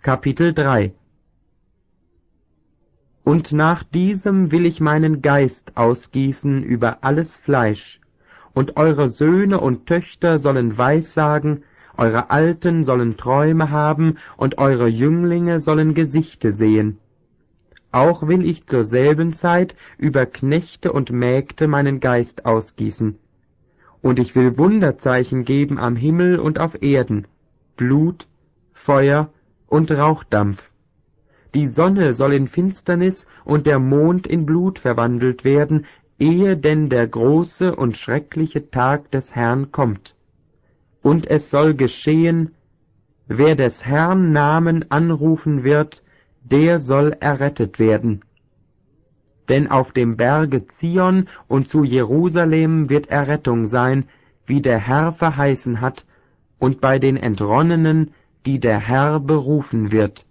Kapitel 3. Und nach diesem will ich meinen Geist ausgießen über alles Fleisch, und eure Söhne und Töchter sollen Weissagen, eure Alten sollen Träume haben, und eure Jünglinge sollen Gesichte sehen. Auch will ich zur selben Zeit über Knechte und Mägde meinen Geist ausgießen. Und ich will Wunderzeichen geben am Himmel und auf Erden, Blut, Feuer und Rauchdampf. Die Sonne soll in Finsternis und der Mond in Blut verwandelt werden, ehe denn der große und schreckliche Tag des Herrn kommt. Und es soll geschehen, wer des Herrn Namen anrufen wird, der soll errettet werden. Denn auf dem Berge Zion und zu Jerusalem wird Errettung sein, wie der Herr verheißen hat, und bei den Entronnenen, die der Herr berufen wird.